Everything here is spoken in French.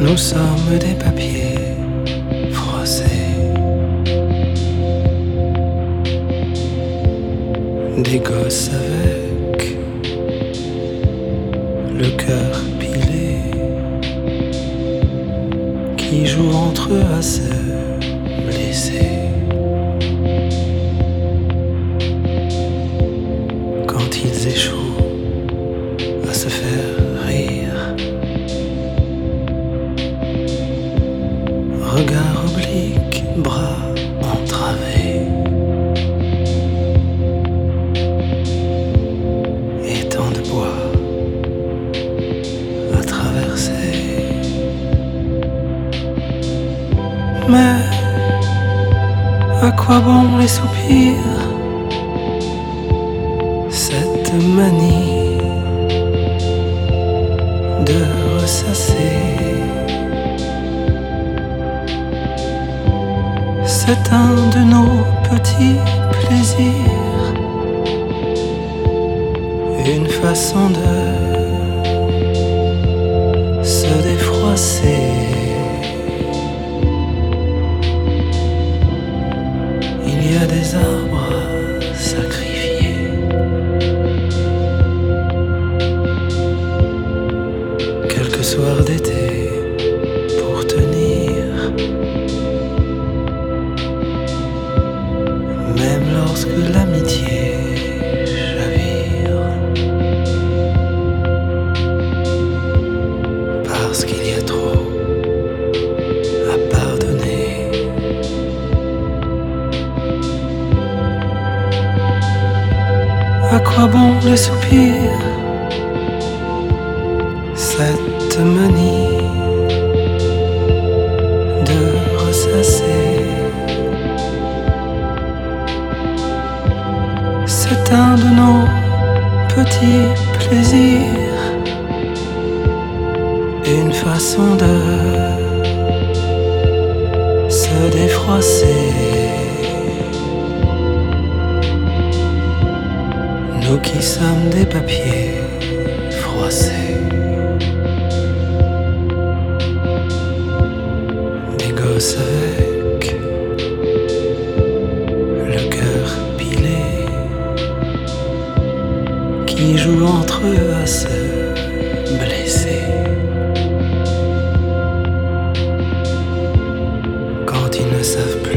Nous sommes des papiers froissés, des gosses avec le cœur pilé, qui jouent entre eux à se blesser. Quand ils échouent à se faire rire, regard oblique, bras entravés, étang de bois à traverser. Mais à quoi bon les soupirs, cette manie de ressasser? C'est un de nos petits plaisirs, une façon de se défroisser. Il y a des arbres à sacrifier, quelques soirs d'été pour tenir, même lorsque l'amitié chavire, parce qu'il y a trop à pardonner. À quoi bon les soupirs, cette manie de ressasser? C'est un de nos petits plaisirs, une façon de se défroisser. Nous qui sommes des papiers froissés, des gosses avec le cœur pilé, qui jouent entre eux à se blesser. Quand ils ne savent plus